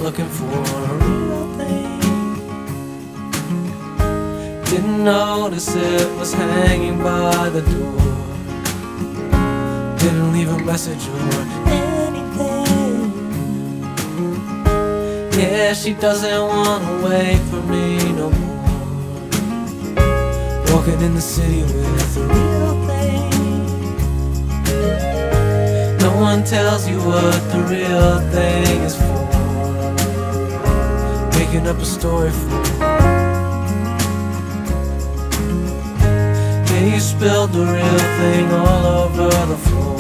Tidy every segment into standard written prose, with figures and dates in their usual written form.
looking for a real thing. Didn't notice it was hanging by the door. Didn't leave a message or anything. Yeah, she doesn't wanna wait for me no more. Walking in the city with a real thing. No one tells you what the real thing is for. Making up a story for. Yeah, you spilled the real thing all over the floor.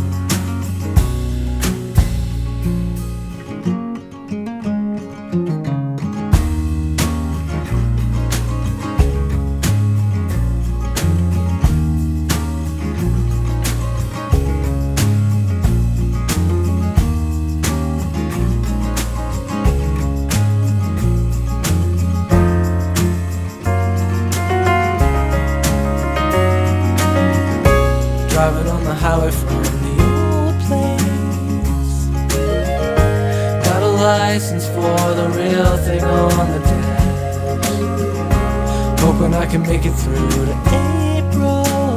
Driving on the highway from the old place. Got a license for the real thing on the dash. Hoping I can make it through to April.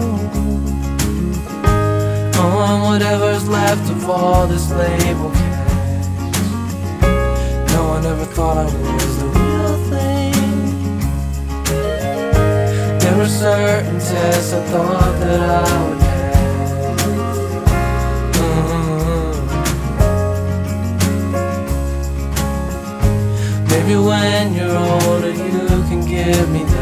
On whatever's left of all this label cash. No one ever thought I was the real thing. There were certain tests I thought that I would. Maybe when you're older you can give me